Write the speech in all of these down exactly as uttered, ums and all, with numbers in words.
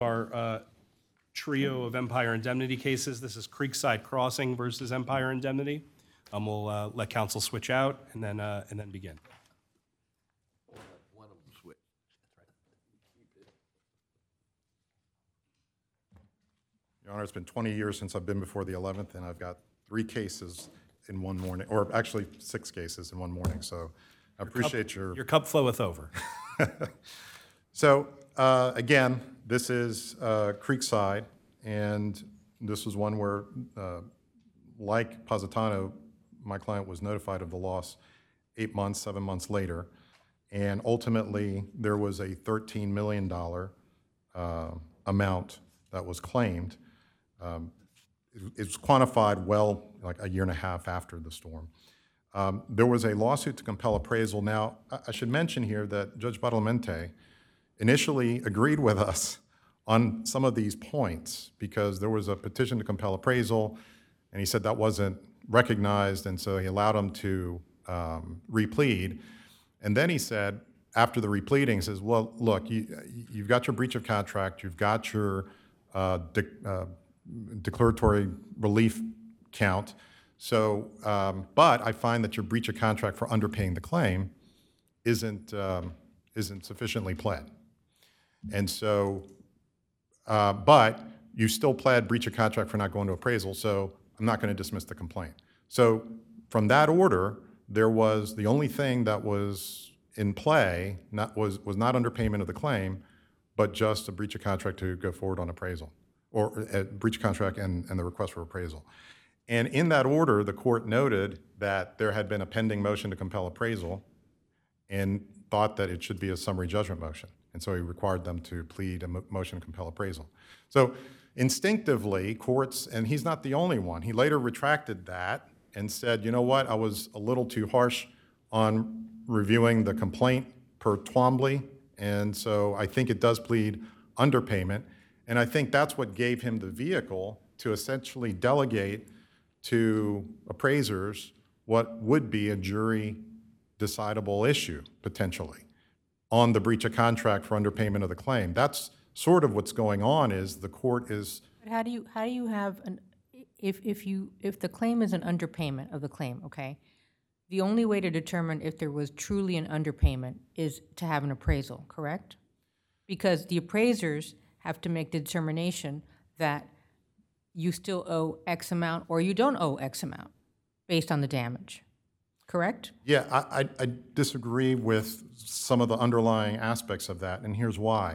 Our uh, trio of Empire Indemnity cases. This is Creekside Crossing versus Empire Indemnity. Um, we'll uh, let counsel switch out and then uh, and then begin. One of them switch. Your Honor, it's been twenty years since I've been before the eleventh, and I've got three cases in one morning, or actually six cases in one morning, so I appreciate your... Your cup floweth over. So, uh, again, this is uh, Creekside, and this was one where, uh, like Positano, my client was notified of the loss eight months, seven months later, and ultimately there was a thirteen million dollars uh, amount that was claimed. Um, it, it was quantified well, like a year and a half after the storm. Um, there was a lawsuit to compel appraisal. Now, I, I should mention here that Judge Badalamente initially agreed with us on some of these points because there was a petition to compel appraisal, and he said that wasn't recognized, and so he allowed him to um, replead. And then he said, after the repleading, he says, well, look, you, you've got your breach of contract, you've got your uh, de uh, declaratory relief count, so, um, but I find that your breach of contract for underpaying the claim isn't, um, isn't sufficiently pled. And so, uh, but you still pled breach of contract for not going to appraisal, so I'm not going to dismiss the complaint. So from that order, there was, the only thing that was in play not, was, was not underpayment of the claim, but just a breach of contract to go forward on appraisal, or a breach of contract and, and the request for appraisal. And in that order, the court noted that there had been a pending motion to compel appraisal and thought that it should be a summary judgment motion. And so he required them to plead a motion to compel appraisal. So instinctively, courts, and he's not the only one, he later retracted that and said, you know what, I was a little too harsh on reviewing the complaint per Twombly, and so I think it does plead underpayment. And I think that's what gave him the vehicle to essentially delegate to appraisers what would be a jury decidable issue, potentially, on the breach of contract for underpayment of the claim. That's sort of what's going on, is the court is... But how do you, how do you have, an if, if you, if the claim is an underpayment of the claim, okay, the only way to determine if there was truly an underpayment is to have an appraisal, correct? Because the appraisers have to make the determination that you still owe X amount or you don't owe X amount based on the damage, correct? Yeah, I, I, I disagree with some of the underlying aspects of that, and here's why.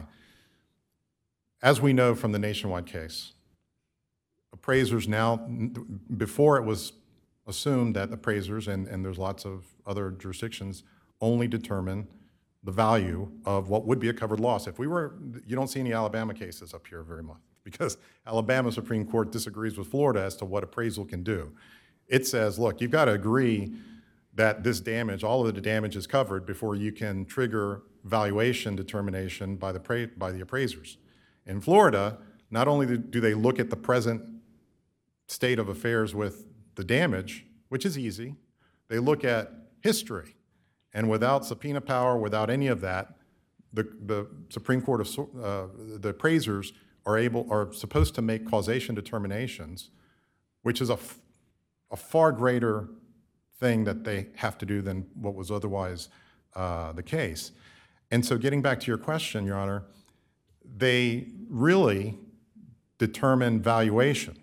As we know from the Nationwide case, appraisers now, before it was assumed that appraisers, and, and there's lots of other jurisdictions, only determine the value of what would be a covered loss. If we were, you don't see any Alabama cases up here very much, because Alabama Supreme Court disagrees with Florida as to what appraisal can do. It says, look, you've got to agree that this damage, all of the damage is covered before you can trigger valuation determination by the, by the appraisers. In Florida, not only do they look at the present state of affairs with the damage, which is easy, they look at history. And without subpoena power, without any of that, the, the Supreme Court of, uh, the appraisers are able, are supposed to make causation determinations, which is a, a far greater thing that they have to do than what was otherwise uh, the case. And so getting back to your question, Your Honor, they really determine valuation.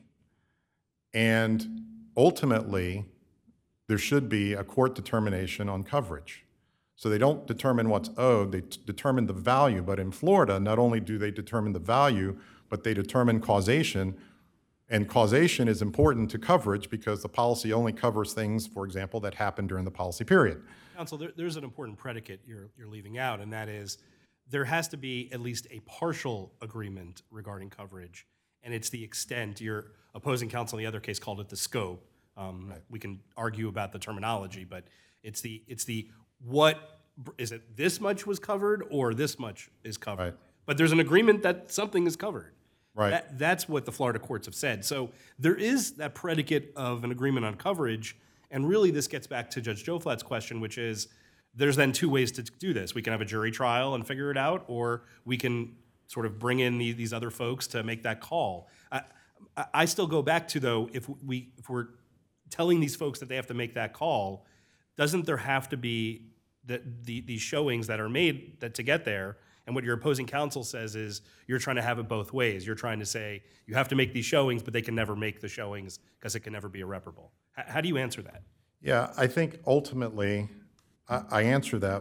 And ultimately, there should be a court determination on coverage. So they don't determine what's owed, they determine the value. But in Florida, not only do they determine the value, but they determine causation. And causation is important to coverage because the policy only covers things, for example, that happened during the policy period. Counsel, there, there's an important predicate you're, you're leaving out, and that is there has to be at least a partial agreement regarding coverage, and it's the extent. Your opposing counsel in the other case called it the scope. Um, right. We can argue about the terminology, but it's the, it's the what, is it this much was covered or this much is covered? Right. But there's an agreement that something is covered. Right. That, that's what the Florida courts have said. So there is that predicate of an agreement on coverage, and really this gets back to Judge Joe Flatt's question, which is there's then two ways to do this. We can have a jury trial and figure it out, or we can sort of bring in the, these other folks to make that call. I, I, I still go back to, though, if we if we're telling these folks that they have to make that call, doesn't there have to be the, the these showings that are made that to get there? And what your opposing counsel says is you're trying to have it both ways. You're trying to say you have to make these showings, but they can never make the showings because it can never be irreparable. H- how do you answer that? Yeah, I think ultimately, I, I answer that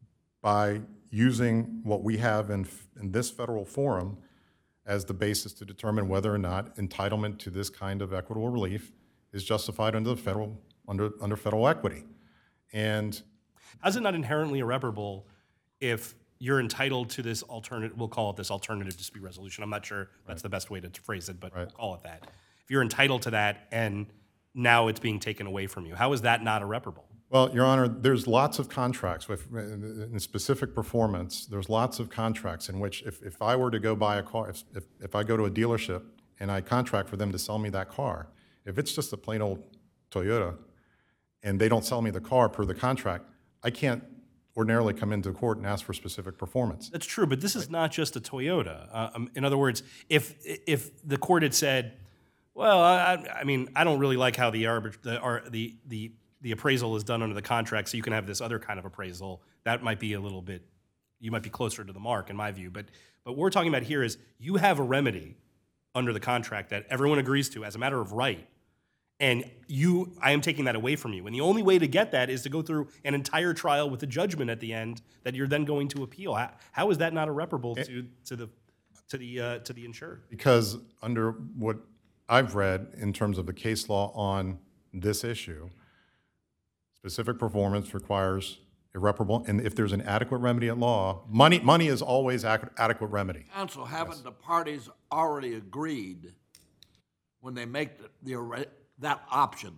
by using what we have in, in this federal forum as the basis to determine whether or not entitlement to this kind of equitable relief is justified under the federal, under, under federal equity. And How's it not inherently irreparable if you're entitled to this alternative, we'll call it this alternative dispute resolution. I'm not sure that's the best way to phrase it, but we'll call it that. If you're entitled to that and now it's being taken away from you, how is that not irreparable? Well, Your Honor, there's lots of contracts with, in specific performance, there's lots of contracts in which if, if I were to go buy a car, if, if, if I go to a dealership and I contract for them to sell me that car, if it's just a plain old Toyota and they don't sell me the car per the contract, I can't ordinarily come into court and ask for specific performance. That's true, but this is not just a Toyota. Uh, um, in other words, if if the court had said, well, I, I mean, I don't really like how the, arbit- the, ar- the, the, the appraisal is done under the contract, so you can have this other kind of appraisal, that might be a little bit, you might be closer to the mark in my view. But, but what we're talking about here is you have a remedy under the contract that everyone agrees to as a matter of right. And you, I am taking that away from you. And the only way to get that is to go through an entire trial with a judgment at the end that you're then going to appeal. How, how is that not irreparable to, to the to the uh, to the insured? Because under what I've read in terms of the case law on this issue, specific performance requires irreparable, and if there's an adequate remedy at law, money money is always ac- adequate remedy. Counsel, haven't the parties already agreed when they make the, the that option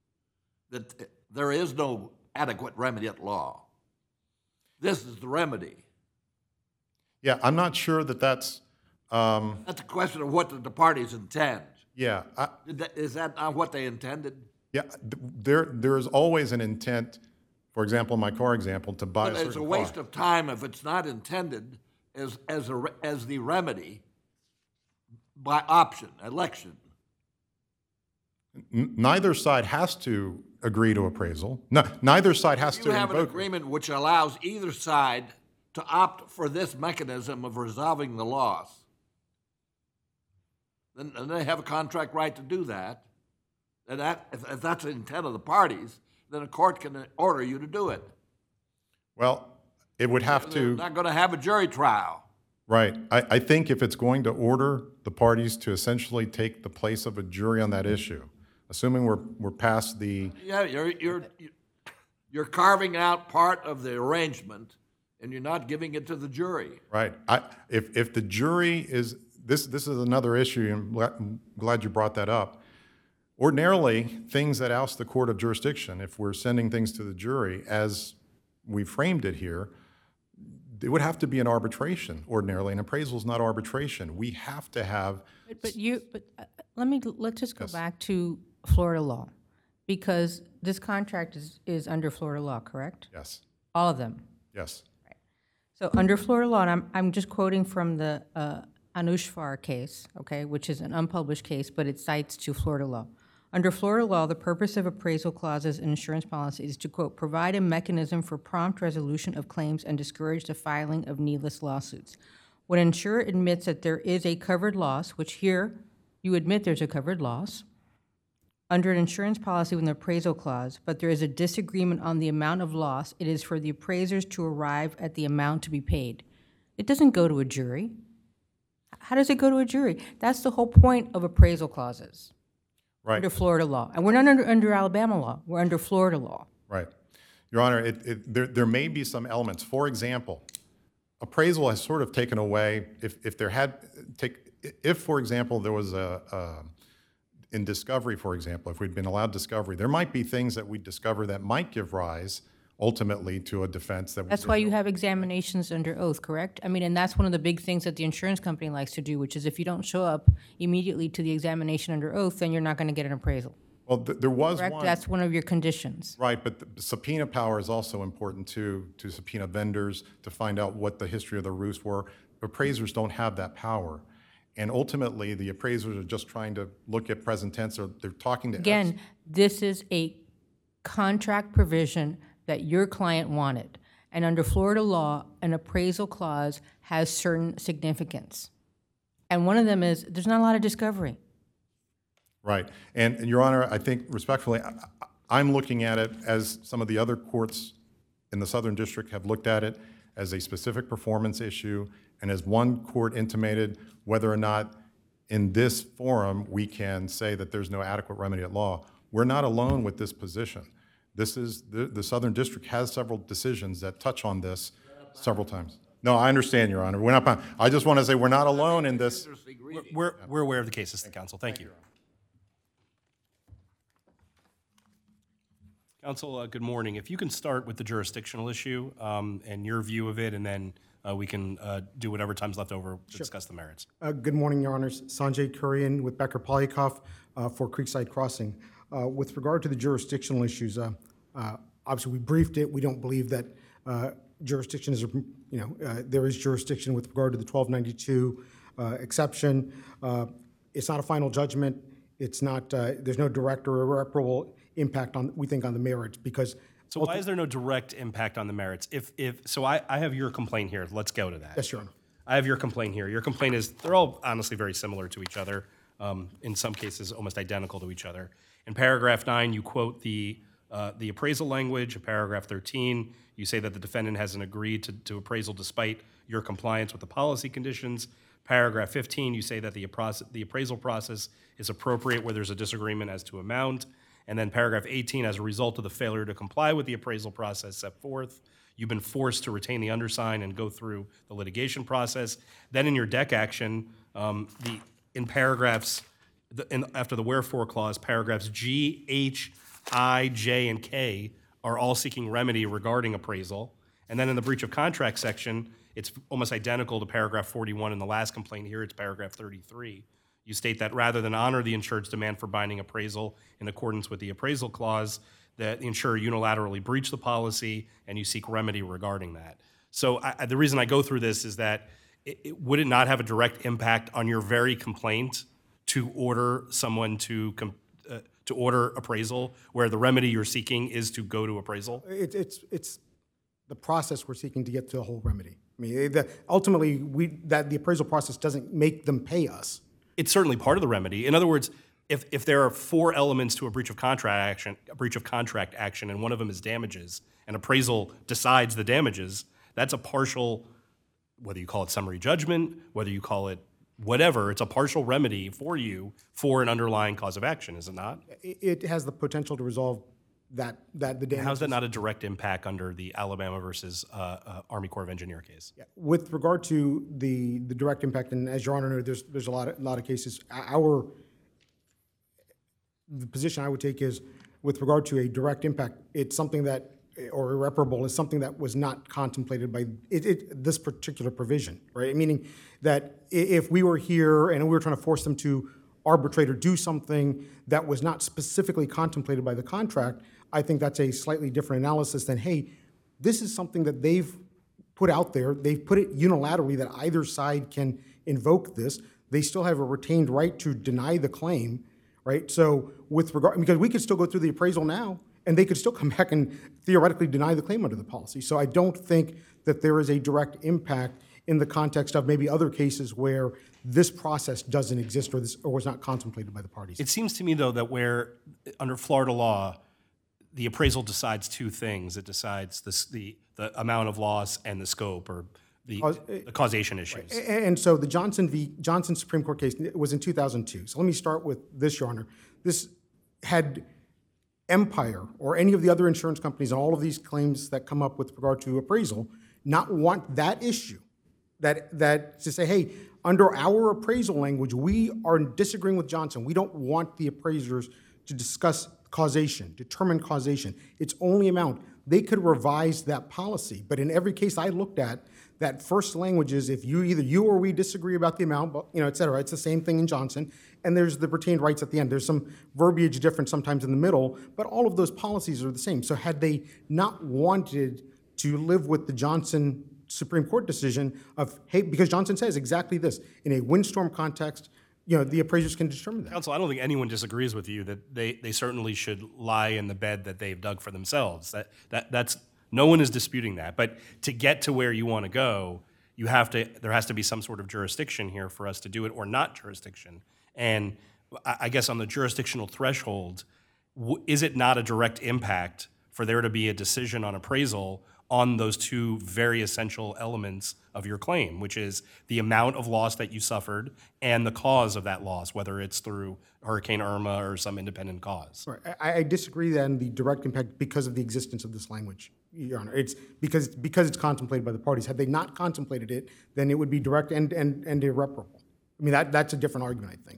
that there is no adequate remedy at law? This is the remedy. Yeah, I'm not sure that that's, um, That's a question of what the parties intend. yeah, I, Is that- Is that not what they intended? yeah, th- there there is always an intent, for example, in my car example, to buy But a it's a certain waste car. of time if it's not intended as, as, a, re- as the remedy by option, election. N- Neither side has to agree to appraisal. No, neither side has You to have an invoke. agreement which allows either side to opt for this mechanism of resolving the loss. Then, and they have a contract right to do that. And that, if, if that's the intent of the parties, then a court can order you to do it. Well, it would have They're to. not going to have a jury trial. Right. I, I think if it's going to order the parties to essentially take the place of a jury on that issue, assuming we're, we're past the, Yeah, you're, you're, you're carving out part of the arrangement and you're not giving it to the jury. right, I, if, if the jury is, this, this is another issue, and I'm glad- I'm glad you brought that up. Ordinarily, things that oust the court of jurisdiction, if we're sending things to the jury, as we framed it here, it would have to be an arbitration ordinarily, and appraisal is not arbitration. We have to have, But- But you, but uh, let me, let's just go back to Florida law, because this contract is, is under Florida law, correct? yes, All of them. yes, So under Florida law, and I'm, I'm just quoting from the uh, Anushvar case, okay, which is an unpublished case, but it cites to Florida law. Under Florida law, the purpose of appraisal clauses in insurance policies is to, quote, provide a mechanism for prompt resolution of claims and discourage the filing of needless lawsuits. When an insurer admits that there is a covered loss, which here you admit there's a covered loss, under an insurance policy with an appraisal clause, but there is a disagreement on the amount of loss, it is for the appraisers to arrive at the amount to be paid. It doesn't go to a jury. How does it go to a jury? That's the whole point of appraisal clauses right. under Florida law. And we're not under, under Alabama law, we're under Florida law. Right. Your Honor, it, it, there, there may be some elements. For example, appraisal has sort of taken away, if, if there had, take, if, for example, there was a, a, in discovery, for example, if we'd been allowed discovery, there might be things that we'd discover that might give rise ultimately to a defense that. That's why you have examinations under oath, correct? I mean, and that's one of the big things that the insurance company likes to do, which is if you don't show up immediately to the examination under oath, then you're not going to get an appraisal, Well, th- there was correct? one. That's one of your conditions. Right, but the subpoena power is also important too, to subpoena vendors, to find out what the history of the roofs were. Appraisers don't have that power. And ultimately, the appraisers are just trying to look at present tense, or they're talking to. Again, this is a contract provision that your client wanted. And under Florida law, an appraisal clause has certain significance. And one of them is there's not a lot of discovery. Right. And, and Your Honor, I think respectfully, I, I'm looking at it as some of the other courts in the Southern District have looked at it as a specific performance issue, and as one court intimated, whether or not in this forum we can say that there's no adequate remedy at law. We're not alone with this position. This is, the, the Southern District has several decisions that touch on this several times. No, I understand, Your Honor. We're not, I just want to say we're not alone in this. We're, we're aware of the cases, counsel. Thank you. Counsel, uh, good morning. If you can start with the jurisdictional issue um, and your view of it, and then uh, we can uh, do whatever time's left over to discuss the merits. Uh, Good morning, Your Honors. Sanjay Kurian with Becker Polikoff uh, for Creekside Crossing. Uh, With regard to the jurisdictional issues, uh, uh, obviously we briefed it. We don't believe that uh, jurisdiction is, you know, uh, there is jurisdiction with regard to the twelve ninety-two uh, exception. Uh, It's not a final judgment. It's not, uh, there's no direct or irreparable impact on, we think, on the merits, because. So why is there no direct impact on the merits? If, if so I, I have your complaint here. Let's go to that. Yes, Your Honor. I have your complaint here. Your complaint is, they're all honestly very similar to each other, um, in some cases almost identical to each other. In paragraph nine, you quote the, uh, the appraisal language. In paragraph thirteen, you say that the defendant hasn't agreed to, to appraisal despite your compliance with the policy conditions. Paragraph fifteen, you say that the, appro- the appraisal process is appropriate where there's a disagreement as to amount. And then paragraph eighteen, as a result of the failure to comply with the appraisal process set forth, you've been forced to retain the undersigned and go through the litigation process. Then in your deck action, um, the in paragraphs, the, in, after the wherefore clause, paragraphs G, H, I, J, and K are all seeking remedy regarding appraisal. And then in the breach of contract section, it's almost identical to paragraph forty-one in the last complaint here. It's paragraph thirty-three. You state that rather than honor the insured's demand for binding appraisal in accordance with the appraisal clause, that the insurer unilaterally breached the policy and you seek remedy regarding that. So I, the reason I go through this is that it, it, would it not have a direct impact on your very complaint to order someone to com, uh, to order appraisal where the remedy you're seeking is to go to appraisal? It, it's, it's the process we're seeking to get to the whole remedy. I mean, the, ultimately, we, that the appraisal process doesn't make them pay us. It's certainly part of the remedy. In other words, if, if there are four elements to a breach of contract action, a breach of contract action, and one of them is damages, and appraisal decides the damages, that's a partial, whether you call it summary judgment, whether you call it whatever, it's a partial remedy for you for an underlying cause of action, is it not? It, it has the potential to resolve that, that the damage. How's that not a direct impact under the Alabama versus uh, uh, Army Corps of Engineer case? With regard to the, the direct impact, and as Your Honor noted, there's, there's a lot of, lot of cases. Our, the position I would take is, with regard to a direct impact, it's something that, or irreparable, is something that was not contemplated by it, it, this particular provision, right? Meaning that if we were here and we were trying to force them to arbitrate or do something that was not specifically contemplated by the contract, I think that's a slightly different analysis than, hey, this is something that they've put out there. They've put it unilaterally that either side can invoke this. They still have a retained right to deny the claim, right? So with regard, because we could still go through the appraisal now, and they could still come back and theoretically deny the claim under the policy. So I don't think that there is a direct impact in the context of maybe other cases where this process doesn't exist or this or was not contemplated by the parties. It seems to me, though, that where, under Florida law, the appraisal decides two things. It decides this, the, the amount of loss and the scope, or the, Cause, the causation issues. And so the Johnson v. Johnson Supreme Court case was in two thousand two. So let me start with this, Your Honor. This had Empire or any of the other insurance companies and all of these claims that come up with regard to appraisal not want that issue. That, that to say, hey, under our appraisal language, we are disagreeing with Johnson. We don't want the appraisers to discuss causation, determine causation. It's only amount. They could revise that policy. But in every case I looked at, that first language is if you either you or we disagree about the amount, but, you know, et cetera. It's the same thing in Johnson. And there's the retained rights at the end. There's some verbiage difference sometimes in the middle, but all of those policies are the same. So had they not wanted to live with the Johnson Supreme Court decision of, hey, because Johnson says exactly this, in a windstorm context, you know, the appraisers can determine that. Counsel, I don't think anyone disagrees with you that they, they certainly should lie in the bed that they've dug for themselves. That, that that's no one is disputing that. But to get to where you want to go, you have to there has to be some sort of jurisdiction here for us to do it, or not jurisdiction. And I, I guess on the jurisdictional threshold, w- is it not a direct impact for there to be a decision on appraisal on those two very essential elements of your claim, which is the amount of loss that you suffered and the cause of that loss, whether it's through Hurricane Irma or some independent cause? Right. I, I disagree then the direct impact because of the existence of this language, Your Honor. It's because, because it's contemplated by the parties. Had they not contemplated it, then it would be direct and, and, and irreparable. I mean, that, that's a different argument, I think.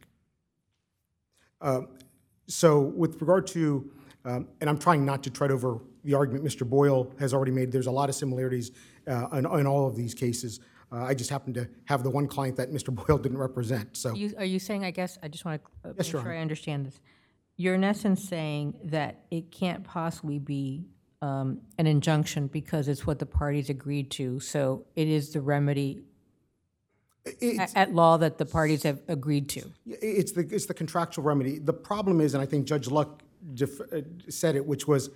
Uh, so with regard to, um, and I'm trying not to tread over the argument Mister Boyle has already made. There's a lot of similarities uh, in, in all of these cases. Uh, I just happen to have the one client that Mister Boyle didn't represent. So, Are you, are you saying, I guess, I just want to make Yes, Your sure Honor. I understand this. You're in essence saying that it can't possibly be um, an injunction because it's what the parties agreed to, so it is the remedy it's, at, at law that the parties have agreed to. it's the it's the contractual remedy. The problem is, and I think Judge Luck def- uh, said it, which was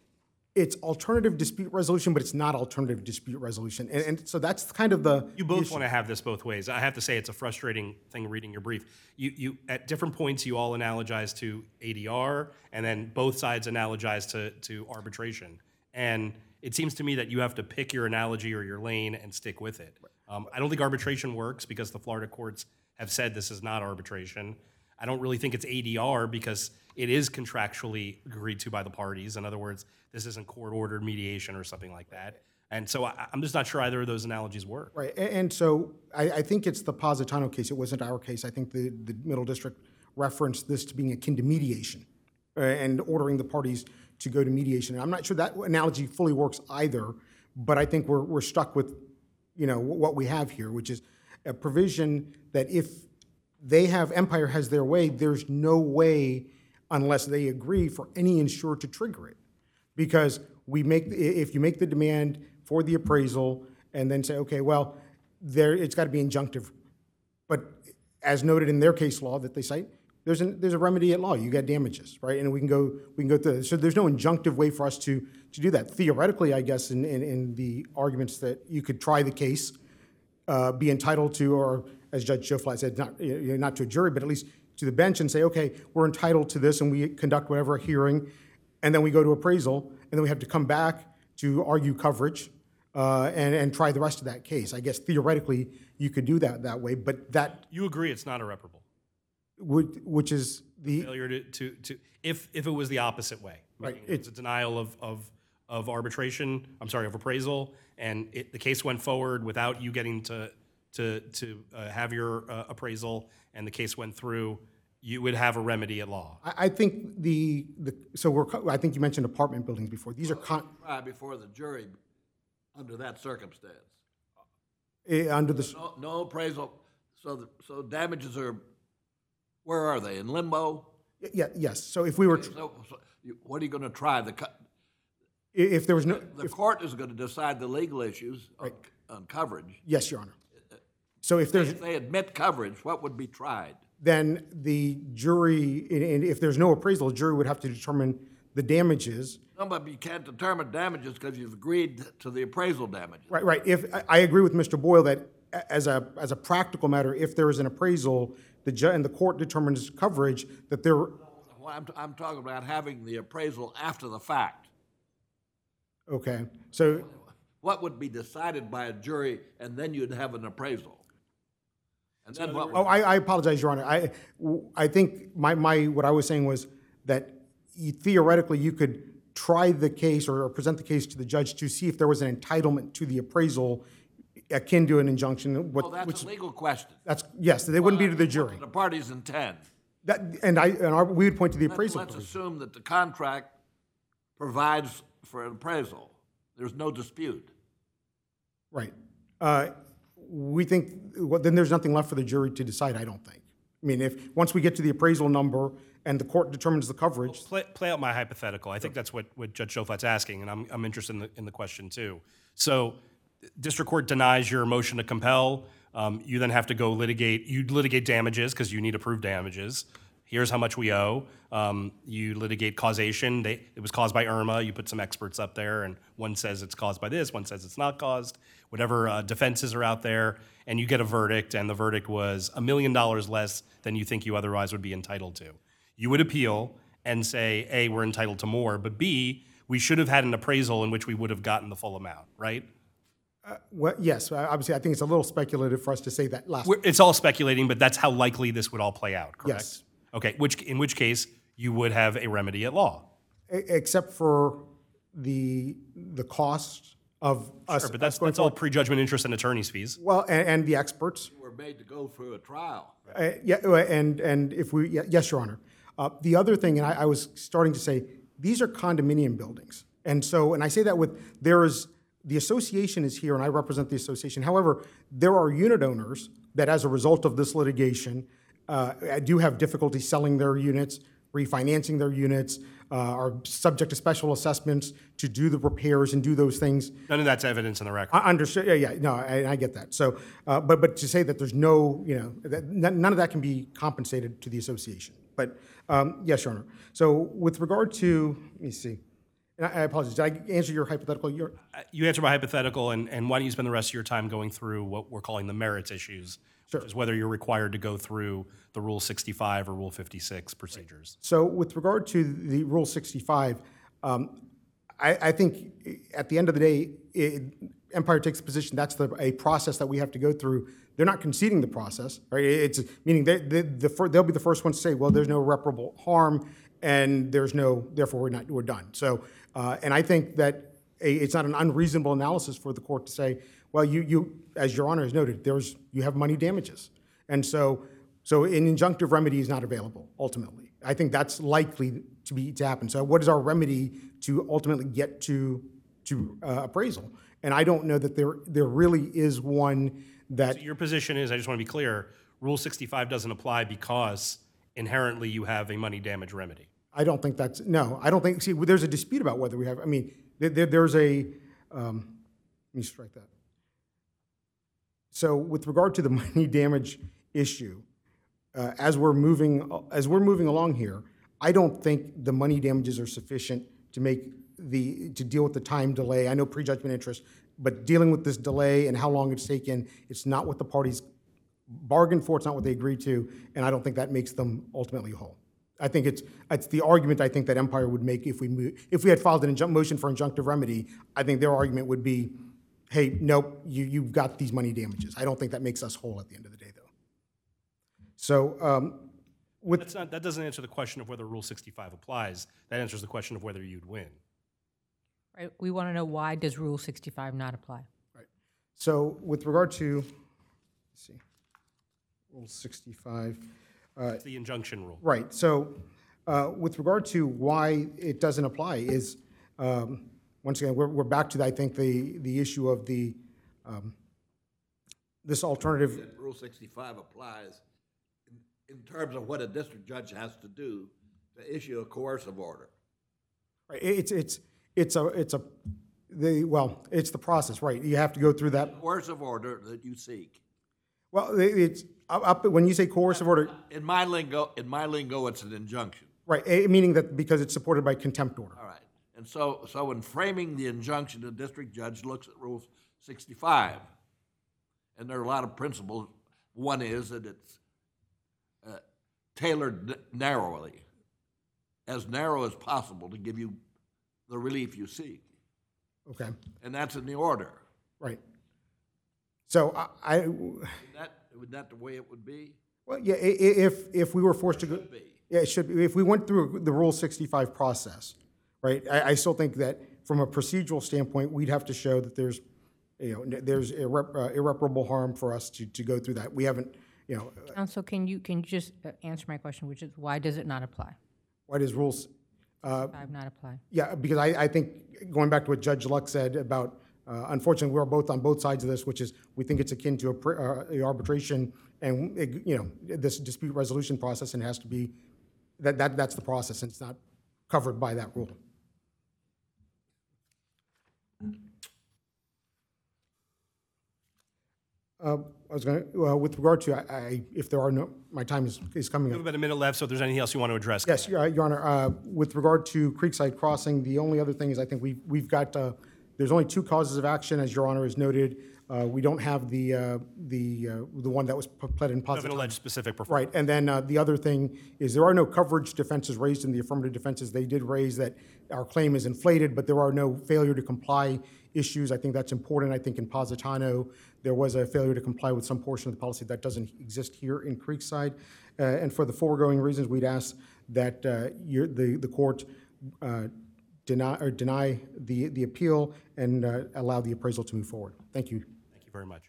it's alternative dispute resolution, but it's not alternative dispute resolution. And, and so that's kind of the You both issue. want to have this both ways. I have to say it's a frustrating thing reading your brief. You, you at different points, you all analogize to A D R, and then both sides analogize to, to arbitration. And it seems to me that you have to pick your analogy or your lane and stick with it. Um, I don't think arbitration works because the Florida courts have said this is not arbitration. I don't really think it's A D R because it is contractually agreed to by the parties. In other words, this isn't court-ordered mediation or something like that. And so I, I'm just not sure either of those analogies work. Right, and, and so I, I think it's the Positano case. It wasn't our case. I think the, the Middle District referenced this to being akin to mediation uh, and ordering the parties to go to mediation. And I'm not sure that analogy fully works either, but I think we're, we're stuck with, you know, what we have here, which is a provision that if they have, Empire has their way, there's no way unless they agree for any insurer to trigger it. Because we make, if you make the demand for the appraisal and then say, okay, well, there, it's got to be injunctive. But as noted in their case law that they cite, there's a, there's a remedy at law. You got damages, right? And we can go, we can go through. So there's no injunctive way for us to, to do that. Theoretically, I guess, in, in, in the arguments that you could try the case, uh, be entitled to, or as Judge Schoflat said, not, you know, not to a jury, but at least to the bench and say, okay, we're entitled to this, and we conduct whatever hearing, and then we go to appraisal, and then we have to come back to argue coverage uh, and, and try the rest of that case. I guess theoretically you could do that that way, but that You agree it's not irreparable? would, which is the, Failure to, to, to if, if it was the opposite way. Right, Meaning It's a denial of, of, of arbitration, I'm sorry, of appraisal, and it, the case went forward without you getting to, to, to uh, have your uh, appraisal, and the case went through, you would have a remedy at law. I, I think the, the so we're, co- I think you mentioned apartment buildings before. These are con, Try before the jury under that circumstance. eh, under the, s- No, no appraisal, so, the- so damages are, where are they, in limbo? yeah, yes. So if we were, tr- So, so you- what are you gonna try? The, co- if there was no, the court is gonna decide the legal issues on, on coverage. yes, Your Honor. So if there's, If they admit coverage, what would be tried? then the jury, and and if there's no appraisal, the jury would have to determine the damages. No, but you can't determine damages because you've agreed to the appraisal damages. Right, right. If, I- I agree with Mister Boyle that a- as a, as a practical matter, if there is an appraisal, the ju, and the court determines coverage, that there, Well, I'm, I'm talking about having the appraisal after the fact. okay. So, What would be decided by a jury, and then you'd have an appraisal? And then what oh, would, I, I apologize, Your Honor. I, I think my, my, what I was saying was that you- theoretically, you could try the case or present the case to the judge to see if there was an entitlement to the appraisal akin to an injunction. what- well, that's which- a legal question. That's, yes, they wouldn't be to the jury. The parties intend. That, and I, and our, we would point to the Let's- appraisal Let's provision. assume that the contract provides for an appraisal. There's no dispute. Right. Uh, we think, well, then there's nothing left for the jury to decide, I don't think. I mean, if, once we get to the appraisal number and the court determines the coverage, Play, play out my hypothetical. I think that's what, what Judge Schoflat's asking, and I'm, I'm interested in the, in the question too. So district court denies your motion to compel. Um, you then have to go litigate. You litigate damages because you need to prove damages. Here's how much we owe. Um, you litigate causation. They, it was caused by Irma. You put some experts up there, and one says it's caused by this, one says it's not caused. Whatever uh, defenses are out there, and you get a verdict, and the verdict was a million dollars less than you think you otherwise would be entitled to. You would appeal and say, A, we're entitled to more, but B, we should have had an appraisal in which we would have gotten the full amount, right? Well, yes, obviously, I think it's a little speculative for us to say that last. We're, it's all speculating, but that's how likely this would all play out, correct? Yes. Okay, which, in which case, you would have a remedy at law. E- Except for the, the cost of us. Sure, but that's, us going that's all forward. prejudgment interest and attorney's fees. Well, and, and the experts. We're made to go through a trial. Uh, Yeah, uh, and, and if we, yeah, yes, Your Honor. Uh, The other thing, and I, I was starting to say, these are condominium buildings. And so, and I say that with, there is, the association is here, and I represent the association. However, there are unit owners that, as a result of this litigation, uh, do have difficulty selling their units, refinancing their units, uh, are subject to special assessments to do the repairs and do those things. None of that's evidence in the record. I understand, yeah, yeah, no, I, I get that. So, uh, but, but to say that there's no, you know, that, none none of that can be compensated to the association. But, um, yes, Your Honor. So with regard to, let me see, and I I apologize, did I answer your hypothetical? Your, You answer my hypothetical, and, and why don't you spend the rest of your time going through what we're calling the merits issues, which is whether you're required to go through the Rule sixty-five or Rule fifty-six procedures. So with regard to the Rule sixty-five, um, I, I think at the end of the day, it, Empire takes the position that's the, a process that we have to go through. They're not conceding the process, right? It's meaning they, they, the, fir- they'll be the first ones to say, well, there's no irreparable harm, and there's no, therefore we're not, we're done. So, uh, and I think that a, it's not an unreasonable analysis for the court to say, well, you, you, as Your Honor has noted, there's, you have money damages, and so, so an injunctive remedy is not available ultimately. I think that's likely to be to happen. So, what is our remedy to ultimately get to to uh, appraisal? And I don't know that there there really is one that. Your position is, I just want to be clear, Rule sixty-five doesn't apply because inherently you have a money damage remedy. I don't think that's, no, I don't think, see, there's a dispute about whether we have, I mean, there, there- there's a, um, let me strike that. So with regard to the money damage issue, uh, as we're moving, as we're moving along here, I don't think the money damages are sufficient to make the, to deal with the time delay. I know prejudgment interest, but dealing with this delay and how long it's taken, it's not what the parties bargained for, it's not what they agreed to, and I don't think that makes them ultimately whole. I think it's, it's the argument I think that Empire would make if we move, if we had filed an injun- motion for injunctive remedy, I think their argument would be, hey, nope, you, you've got these money damages. I don't think that makes us whole at the end of the day, though. So, um, with, That's not, that doesn't answer the question of whether Rule sixty-five applies. That answers the question of whether you'd win. Right, we want to know, why does Rule sixty-five not apply? so with regard to, let's see, Rule sixty-five, It's the injunction rule. right, so uh, with regard to why it doesn't apply is, um, once again, we're, we're back to, I think, the, the issue of the, um, this alternative, Rule sixty-five applies in, in terms of what a district judge has to do to issue a coercive order. right, it's, it's, it's a, it's a, the, well, it's the process, right, you have to go through that, Coercive order that you seek. well, it- it's, up, up- when you say coercive order, In my lingo, in my lingo, it's an injunction. right, eh, meaning that because it's supported by contempt order. All right. And so, so in framing the injunction, the district judge looks at Rule sixty-five. And there are a lot of principles. One is that it's uh, tailored narrowly, as narrow as possible to give you the relief you seek. Okay, And that's in the order. right. So I, I, Isn't that, isn't that the way it would be? well, yeah, i- i- if, if we were forced to go. Should be. Yeah, it should be. If we went through the Rule sixty-five process, right, I, I still think that from a procedural standpoint, we'd have to show that there's, you know, there's irrep- uh, irreparable harm for us to, to go through that. We haven't, you know, Counsel, can you, can you just uh, answer my question, which is, why does it not apply? why does rules, Five not apply? yeah, because I, I think, going back to what Judge Luck said about, uh, unfortunately, we're both on both sides of this, which is, we think it's akin to a pr- uh, a arbitration and, it- you know, this dispute resolution process, and it has to be, that, that, that's the process, and it's not covered by that rule. Uh, I was going to, with regard to, I, I, if there are no, my time is, is coming We up. have about a minute left, so if there's anything else you want to address. Yes, Your Your Honor, uh, with regard to Creekside Crossing, the only other thing is I think we've, we've got, uh, there's only two causes of action, as Your Honor has noted. Uh, We don't have the, uh, the, uh, the one that was p- pled in Of an positive. alleged specific performance. Right, and then uh, the other thing is there are no coverage defenses raised in the affirmative defenses. They did raise that our claim is inflated, but there are no failure to comply issues. I think that's important. I think in Positano, there was a failure to comply with some portion of the policy that doesn't exist here in Creekside. Uh, And for the foregoing reasons, we'd ask that uh, your- the, the court uh, deny, or deny the, the appeal and uh, allow the appraisal to move forward. Thank you. Thank you very much.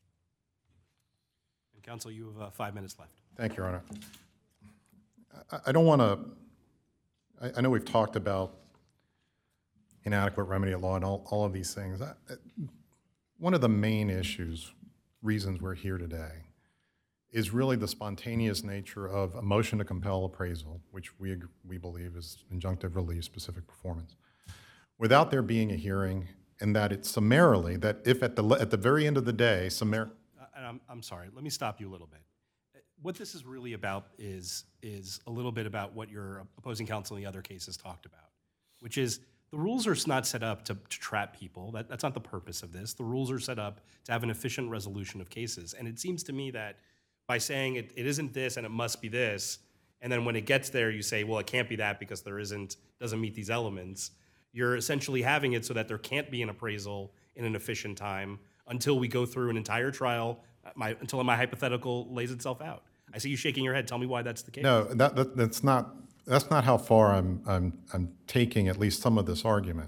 And counsel, you have uh, five minutes left. Thank you, Your Honor. I, I don't want to, I, I know we've talked about inadequate remedy at law and all, all of these things. I, I- one of the main issues, reasons we're here today, is really the spontaneous nature of a motion to compel appraisal, which we, ag- we believe is injunctive relief, specific performance, without there being a hearing, and that it's summarily, that if at the, le- at the very end of the day, summar, Uh, and I'm, I'm sorry, let me stop you a little bit. What this is really about is, is a little bit about what your opposing counsel in the other cases talked about, which is the rules are not set up to, to trap people. That, that's not the purpose of this. The rules are set up to have an efficient resolution of cases. And it seems to me that by saying it, it isn't this and it must be this, and then when it gets there, you say, well, it can't be that because there isn't, doesn't meet these elements, you're essentially having it so that there can't be an appraisal in an efficient time until we go through an entire trial, my, until my hypothetical lays itself out. I see you shaking your head. Tell me why that's the case. no, that, that, that's not, that's not how far I'm, I'm, I'm taking at least some of this argument.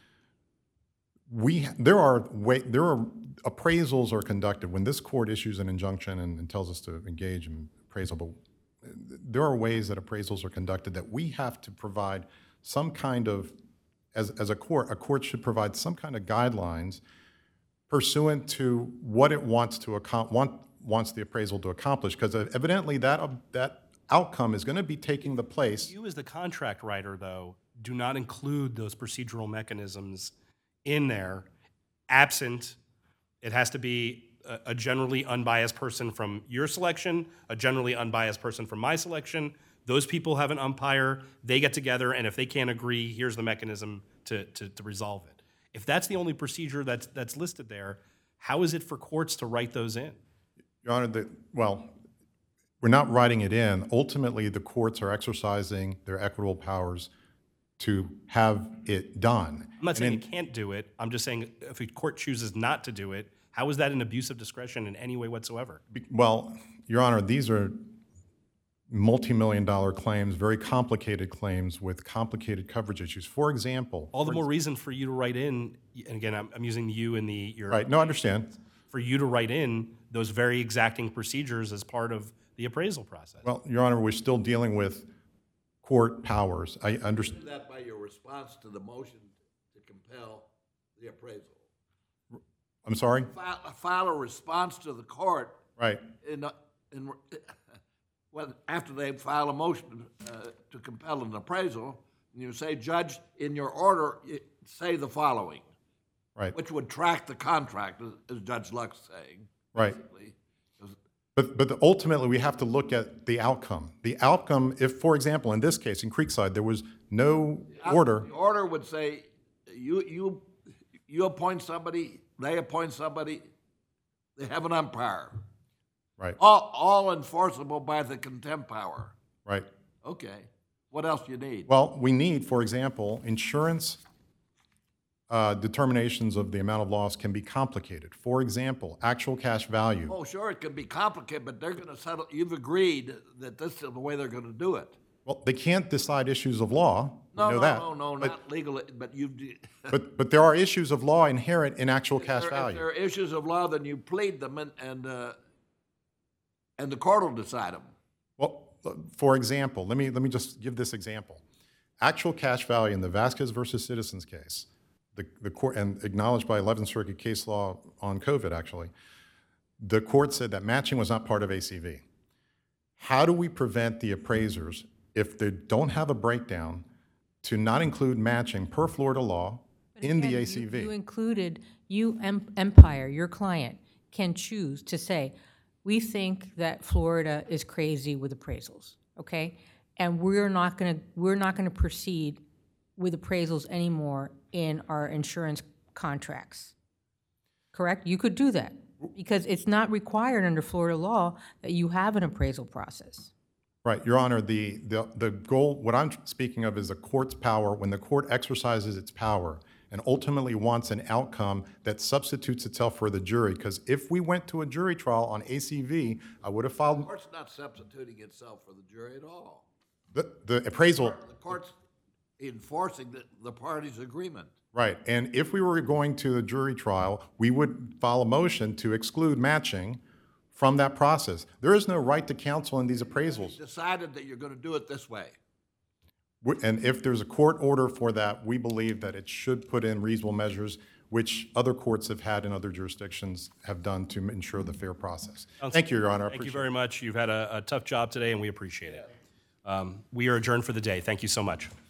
We, there are way, there are, appraisals are conducted, when this court issues an injunction and, and tells us to engage in appraisal, but there are ways that appraisals are conducted that we have to provide some kind of, as, as a court, a court should provide some kind of guidelines pursuant to what it wants to accom- want, wants the appraisal to accomplish, because evidently that, uh, that outcome is going to be taking the place. You as the contract writer, though, do not include those procedural mechanisms in there, absent, it has to be a, a generally unbiased person from your selection, a generally unbiased person from my selection. Those people have an umpire, they get together, and if they can't agree, here's the mechanism to, to, to resolve it. If that's the only procedure that's, that's listed there, how is it for courts to write those in? Your Honor, the, well, we're not writing it in. Ultimately, the courts are exercising their equitable powers to have it done. I'm not saying And you can't do it. I'm just saying if a court chooses not to do it, how is that an abuse of discretion in any way whatsoever? in- Well, Your Honor, these are multi-million dollar claims, very complicated claims with complicated coverage issues. For example, All the more reason for you to write in, and again, I'm, I'm using you and the your right, no, I understand. for you to write in those very exacting procedures as part of the appraisal process. Well, Your Honor, we're still dealing with court powers. I Do understand. that by your response to the motion to compel the appraisal. I'm sorry? File, file a response to the court Right. in, a- in, well, after they file a motion uh, to compel an appraisal, and you say, Judge, in your order, y- say the following, Right. which would track the contract, as- as Judge Luck's saying. Right. basically. 'Cause But, but ultimately, we have to look at the outcome. The outcome, if, for example, in this case, in Creekside, there was no order. The order would say, you, you, you appoint somebody, they appoint somebody, they have an umpire. Right, All, all enforceable by the contempt power. right. Okay, what else do you need? Well, we need, for example, insurance uh, determinations of the amount of loss can be complicated. For example, actual cash value. Oh, sure, it can be complicated, but they're gonna settle, you've agreed that this is the way they're gonna do it. Well, they can't decide issues of law. We No, know no, that. no, no, But- not legally, but you, But, but there are issues of law inherent in actual cash if there value. are issues of law, then you plead them and, and, uh, and the court will decide them. Well, for example, let me, let me just give this example. Actual cash value in the Vasquez versus Citizens case, the, the court, and acknowledged by eleventh Circuit case law on COVID, actually, the court said that matching was not part of A C V. How do we prevent the appraisers, if they don't have a breakdown, to not include matching per Florida law in the Again, A C V? You you included, you, Em- Empire, your client, can choose to say, we think that Florida is crazy with appraisals, okay? And we're not gonna, we're not gonna proceed with appraisals anymore in our insurance contracts. Correct? You could do that, because it's not required under Florida law that you have an appraisal process. Right, Your Honor, the, the, the goal, what I'm speaking of is the court's power, when the court exercises its power and ultimately wants an outcome that substitutes itself for the jury. Because if we went to a jury trial on A C V, I would have The filed court's not substituting itself for the jury at all. the, the appraisal. The court's enforcing the, the parties' agreement. Right, and if we were going to a jury trial, we would file a motion to exclude matching from that process. There is no right to counsel in these appraisals. Decided that you're gonna do it this way. We- And if there's a court order for that, we believe that it should put in reasonable measures, which other courts have had in other jurisdictions have done to ensure the fair process. Thank you, Your Honor. I Thank you appreciate it. very much. You've had a, a tough job today, and we appreciate it. Um, we are adjourned for the day. Thank you so much.